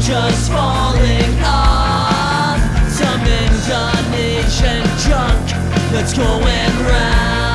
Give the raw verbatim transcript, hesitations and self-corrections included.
just falling off. Some Indonesian junk that's going round.